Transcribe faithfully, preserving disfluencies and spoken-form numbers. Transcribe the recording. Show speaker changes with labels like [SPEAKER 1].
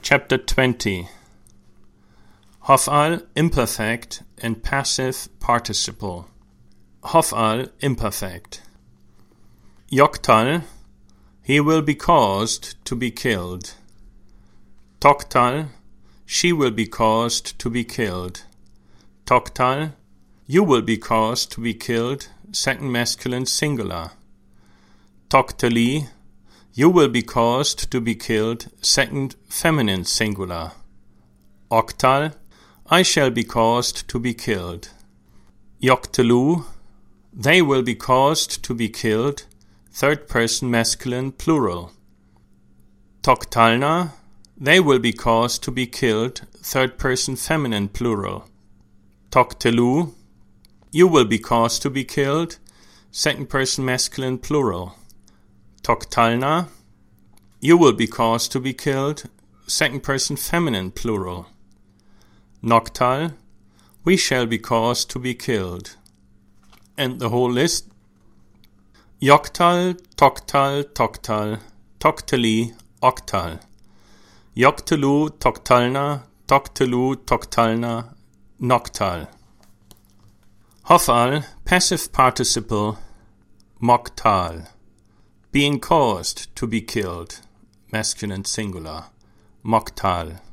[SPEAKER 1] Chapter twenty. Hofal, imperfect and passive participle. Hofal, imperfect. Yoktal, he will be caused to be killed. Toktal, she will be caused to be killed. Toktal, you will be caused to be killed, second masculine singular. Toktali, you will be caused to be killed, second feminine singular. Oktal, I shall be caused to be killed. Yoktalu, they will be caused to be killed, third person masculine plural. Toktalna, they will be caused to be killed, third person feminine plural. Toktelu, you will be caused to be killed, second person masculine plural. Toktalna, you will be caused to be killed, second person feminine plural. Noktal, we shall be caused to be killed. And the whole list. Yoktal, Toktal, Toktal, Toktali, Oktal. Yoktalu, Toktalna, Toktalu, Toktalna, Noktal. Hofal, passive participle, Moktal. Being caused to be killed, masculine singular, Moktal.